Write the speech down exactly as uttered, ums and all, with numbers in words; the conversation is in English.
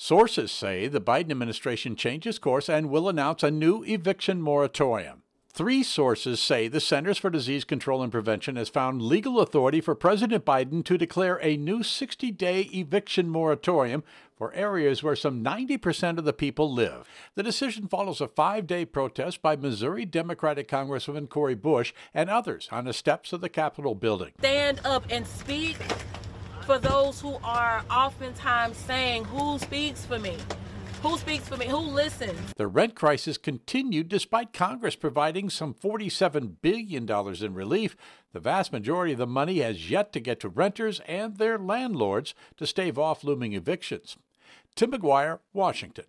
Sources say the Biden administration changes course and will announce a new eviction moratorium. Three sources say the Centers for Disease Control and Prevention has found legal authority for President Biden to declare a new sixty-day eviction moratorium for areas where some ninety percent of the people live. The decision follows a five-day protest by Missouri Democratic Congresswoman Cori Bush and others on the steps of the Capitol building. Stand up and speak for those who are oftentimes saying, who speaks for me? Who speaks for me? Who listens? The rent crisis continued despite Congress providing some forty-seven billion dollars in relief. The vast majority of the money has yet to get to renters and their landlords to stave off looming evictions. Tim McGuire, Washington.